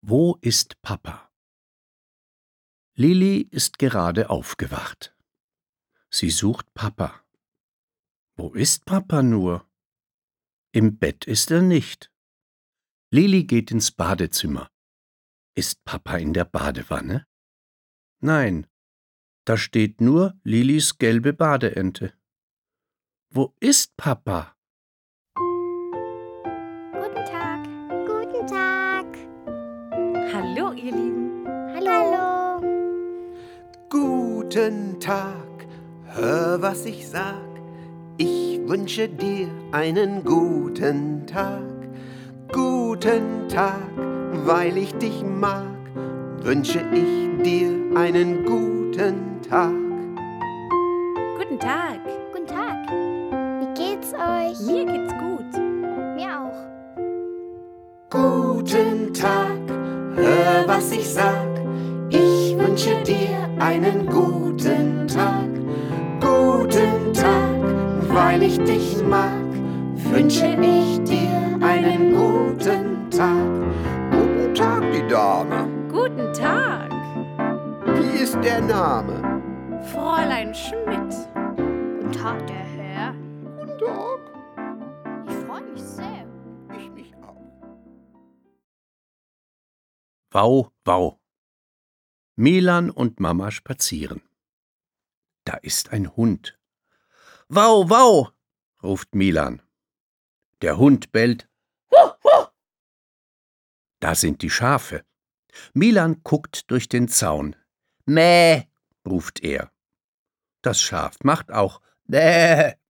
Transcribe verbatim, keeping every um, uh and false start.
Wo ist Papa? Lili ist gerade aufgewacht. Sie sucht Papa. Wo ist Papa nur? Im Bett ist er nicht. Lili geht ins Badezimmer. Ist Papa in der Badewanne? Nein, da steht nur Lilis gelbe Badeente. Wo ist Papa? Guten Tag. Guten Tag. Hallo, ihr Lieben. Hallo. Guten Tag, hör, was ich sag. Ich wünsche dir einen guten Tag. Guten Tag, weil ich dich mag, wünsche ich dir einen guten Tag. Guten Tag. Guten Tag. Wie geht's euch? Mir geht's gut. Mir auch. Guten Tag, hör, was ich sag. Ich wünsche dir einen guten Tag. Guten Tag, weil ich dich mag, wünsche ich dir einen guten Tag. Guten Tag, die Dame. Guten Tag. Wie ist der Name? Fräulein Schmidt. Guten Tag, der Herr. Guten Tag. Ich freue mich sehr. Ich mich auch. Wau, wau. Milan und Mama spazieren. Da ist ein Hund. Wau, wau, ruft Milan. Der Hund bellt. Da sind die Schafe. Milan guckt durch den Zaun. Mäh, ruft er. Das Schaf macht auch Mäh.